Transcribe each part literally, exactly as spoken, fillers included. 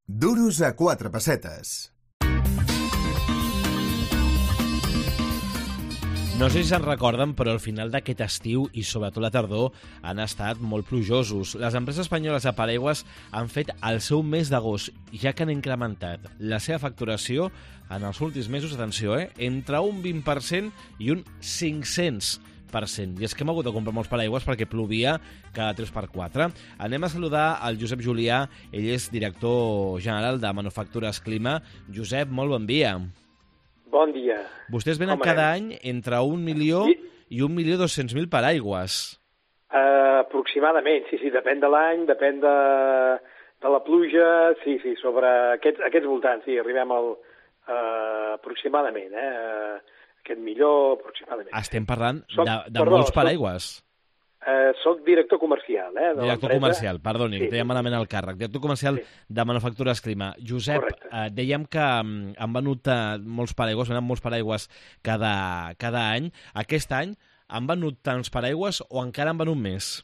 Duros a quatre pessetes. No sé si se'n recorden, però al final d'aquest estiu i sobretot la tardor han estat molt plujosos. Les empreses espanyoles de paraigües han fet el seu mes d'agost, ja que han incrementat la seva facturació en els últims mesos, atenció, eh, entre un vint per cent i un cinc-cents per cent. I és que hem hagut de comprar molts paraigües perquè plovia cada tres per quatre. Anem a saludar el Josep Julià, ell és director general de Manufactures Clima. Josep, molt bon dia. Bon dia. Vostès venen Com cada anem? any entre un milió Sí. i un milió dos-cents mil paraigües. Uh, aproximadament, sí, sí, depèn de l'any, depèn de, de la pluja, sí, sí, sobre aquests, aquests voltants, sí, arribem al uh, aproximadament, eh, uh, aquest milió aproximadament. Estem parlant Soc- de, de perdó, molts soc- paraigües. Uh, soc director comercial, eh, de Director l'empresa. comercial, perdoni, Sí, que deia sí. malament el càrrec. Director comercial Sí. de Manufactures Clima. Josep, Correcte. eh, dèiem que mm, han venut eh, molts paraigües, venen molts paraigües cada, cada any. Aquest any han venut tants paraigües o encara han venut més?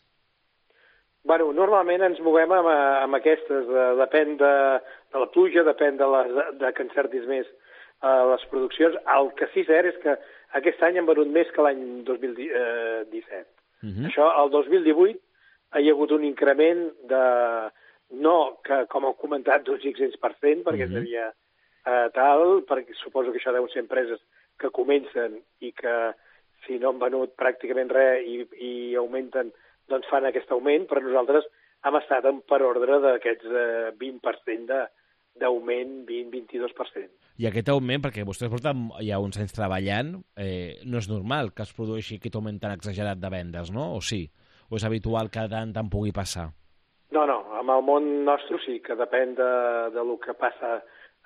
Bueno, normalment ens movem amb, amb aquestes, de, depèn de, de la pluja, depèn de, les, de que encertis més uh, les produccions. El que sí cert és que aquest any han venut més que l'any dos mil disset. Uh -huh. Això, el dos mil divuit, hi ha hagut un increment de, no que, com heu comentat, d'un cinc-cents per cent, perquè Mhm. seria uh, tal, perquè suposo que això deuen ser empreses que comencen i que, si no han venut pràcticament res i, i augmenten, doncs fan aquest augment, però nosaltres hem estat en, per ordre d'aquests eh, vint per cent de, d'augment, vint a vint-i-dos per cent. I aquest augment, perquè vostès porten ja uns anys treballant, eh, no és normal que es produeixi aquest augment tan exagerat de vendes, no? O sí? O és habitual que tant tant pugui passar? No, no, amb el món nostre sí, que depèn de, de lo que passa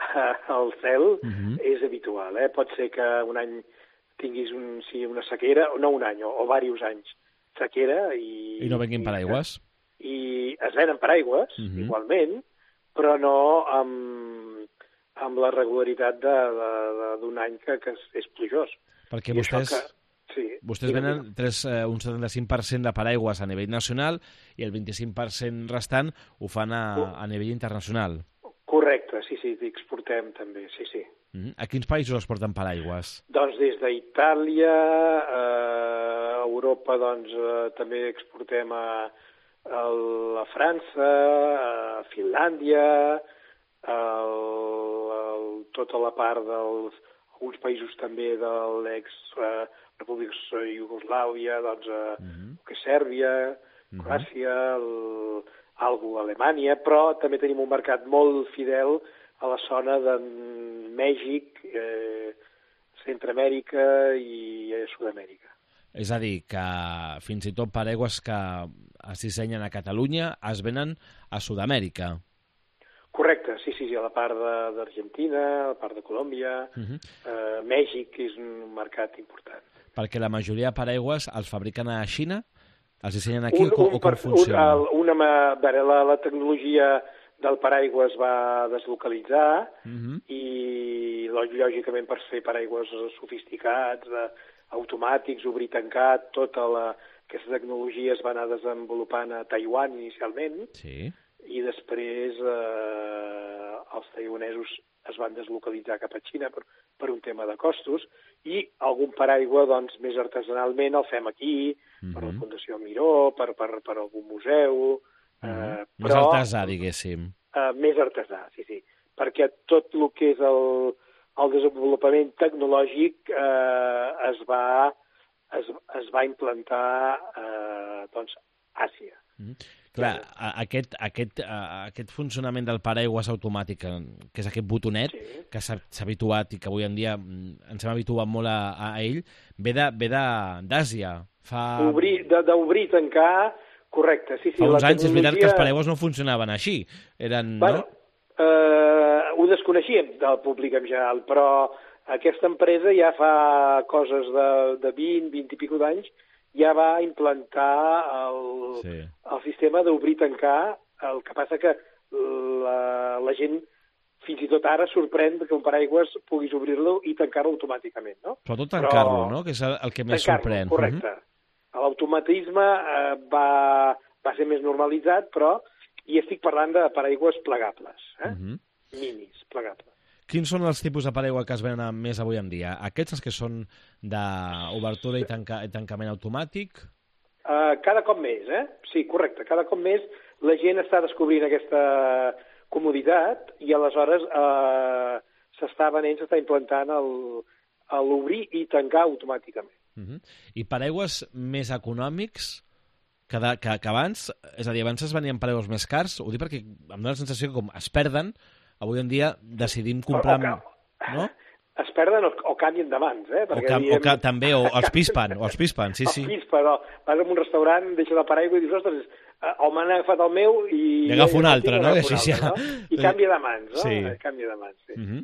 al cel, Mhm. és habitual. Eh? Pot ser que un any tinguis un, sí, una sequera, o no un any, o, o diversos anys sequera. I, I no venguin paraigües? I es venen paraigües, Mhm. igualment, però no amb, amb la regularitat de- de- de- d'un any que, que és, és plujós. Perquè I això vostès... que- sí, Vostès digue'm, venen tres, eh, un setanta-cinc per cent de paraigües a nivell nacional i el vint-i-cinc per cent restant ho fan a, a nivell internacional. correcte, sí, sí, exportem també, sí, sí. Mm. A quins països exporten paraigües? Doncs des d'Itàlia, eh, a Europa doncs, eh, també exportem a, a la França, a Finlàndia, a tota la part dels alguns països també de l'ex-República eh, Iugoslàvia, doncs, eh, Mhm. que és Sèrbia, Mhm. Croàcia, el, algo a Alemanya, però també tenim un mercat molt fidel a la zona de Mèxic, eh, Centroamèrica i eh, Sud-amèrica. És a dir, que fins i tot paraigües que es dissenyen a Catalunya es venen a Sud-amèrica. Correcte, sí, sí, sí, a la part de- d'Argentina, a la part de Colòmbia, Mhm. eh, Mèxic és un mercat important. Perquè la majoria de paraigües els fabriquen a Xina? Els dissenyen aquí Un, o, com- un, o com per- funciona? Un, una, ma- a veure, la, la tecnologia del paraigua es va deslocalitzar Mhm. i lò- lògicament per fer paraigües sofisticats, eh, automàtics, obrir-tancat, tota la, aquesta tecnologia es va anar desenvolupant a Taiwan inicialment Sí. i després eh, els taiwanesos es van deslocalitzar cap a Xina per, per un tema de costos i algun paraigua doncs, més artesanalment el fem aquí, Mhm. per la Fundació Miró, per, per, per algun museu, eh, Mhm. Més però artesà, diguéssim. eh, més artesà, sí, sí, perquè tot el que és el, el desenvolupament tecnològic eh, es, va, es, es va implantar eh, doncs, a Àsia. Mhm. Clar, a- aquest, aquest, a- aquest funcionament del paraigües automàtic, eh, que és aquest botonet, Sí. que s'ha s'ha habituat i que avui en dia mm, ens hem habituat molt a, a ell, ve de- ve de- d'Àsia. Fa, Obrir, de- d'obrir i tancar, correcte, sí, sí. fa uns la anys és veritat que els tecnologia- paraigües no funcionaven així. Eren, Bueno, no? eh, ho desconeixíem del públic en general, però aquesta empresa ja fa coses de, de vint, vint i pico d'anys, ja va implantar el, Sí. el sistema d'obrir i tancar. El que passa que la, la gent fins i tot ara sorprèn que un paraigües puguis obrir-lo i tancar-lo automàticament, no? Sobretot tancar-lo, Però- no? Que és el, el que més Tancar-lo, sorprèn. correcte. L'automatisme eh, va, va ser més normalitzat, però i estic parlant de paraigües plegables, eh? Uh-huh. Minis, plegables. Quins són els tipus de paraigua que es venen més avui en dia? Aquests els que són d'obertura i, tanca, i tancament automàtic? Uh, cada cop més, eh? Sí, correcte. Cada cop més la gent està descobrint aquesta comoditat i aleshores uh, s'està venent, s'està implantant l'obrir i tancar automàticament. Uh-huh. I paraigües més econòmics que, de, que, que abans? És a dir, abans es venien paraigües més cars? Ho dic perquè em dóna la sensació que com es perden, avui en dia decidim comprar... O, o, no? Es perden o, o canvien de mans, eh? Perquè, o, que, diem... o que, també, o els pispen, o els pispen, sí, sí. Els pispen, o vas a un restaurant, deixes el paraigua i dius, ostres, o m'han agafat el meu i... I agafo un altre, no? Així altre, ja... no? I canvia de mans, no? Sí. Canvia de mans, sí. Uh-huh.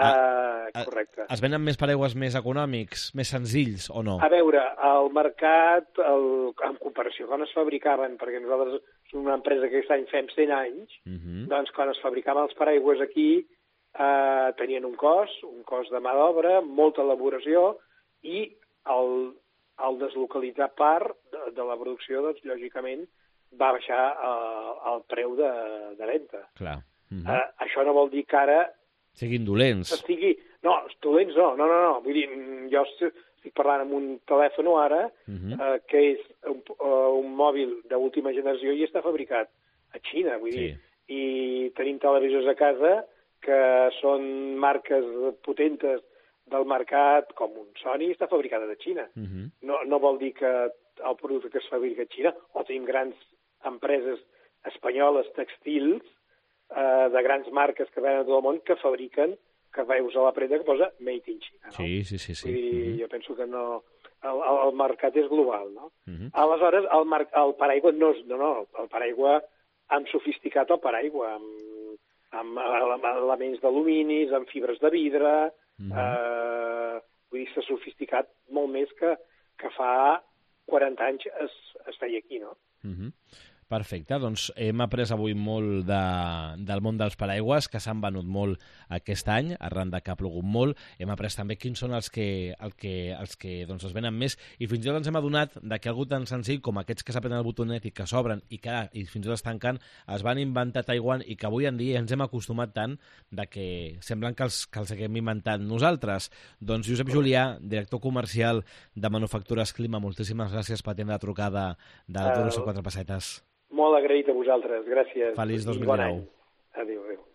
uh, correcte. Es venen més paraigües més econòmics, més senzills, o no? A veure, el mercat, el, en comparació quan es fabricaven, perquè nosaltres som una empresa que aquest any fem cent anys, uh-huh. doncs quan es fabricaven els paraigües aquí eh, tenien un cost, un cost de mà d'obra, molta elaboració, i el, el deslocalitzar part de, de la producció, doncs, lògicament, va baixar uh, el preu de, de venda. Clar. Uh-huh. uh, això no vol dir que ara... Siguin dolents. Estigui... No, dolents no, no, no, no. Vull dir, jo estic parlant amb un telèfon ara uh-huh. uh, que és un, uh, un mòbil d'última generació i està fabricat a Xina, vull sí. dir. I tenim televisors a casa que són marques potentes del mercat, com un Sony, està fabricat a Xina. Uh-huh. No, no vol dir que el producte que es fabrica a Xina, o tenim grans empreses espanyoles textils eh, de grans marques que venen a tot el món que fabriquen, que veus a la prenda que posa Made in China. No? Sí, sí, sí. sí. Vull dir, uh-huh. jo penso que no... El, el, el mercat és global, no? Uh-huh. Aleshores, el, mar, el paraigua no és... No, no, el paraigua hem sofisticat el paraigua, amb, amb, amb elements d'alumini, amb fibres de vidre... Uh-huh. eh, vull dir, s'ha sofisticat molt més que, que fa quaranta anys es, es feia aquí, no? Uh-huh. Perfecte, doncs hem après avui molt de, del món dels paraigües, que s'han venut molt aquest any, arran de que ha plogut molt. Hem après també quins són els que, el que, els que doncs, es venen més, i fins i tot ens hem adonat de que algú tan senzill com aquests que s'apreten el botonet i que s'obren i que i fins i tot es tanquen, es van inventar a Taiwan i que avui en dia ens hem acostumat tant de que semblen que els, que els haguem inventat nosaltres. Doncs Josep Julià, director comercial de Manufactures Clima, moltíssimes gràcies per atendre la trucada del uh... zero coma quatre pessetes. Molt agraït a vosaltres, gràcies. Feliç dos mil dinou. Adéu, adéu.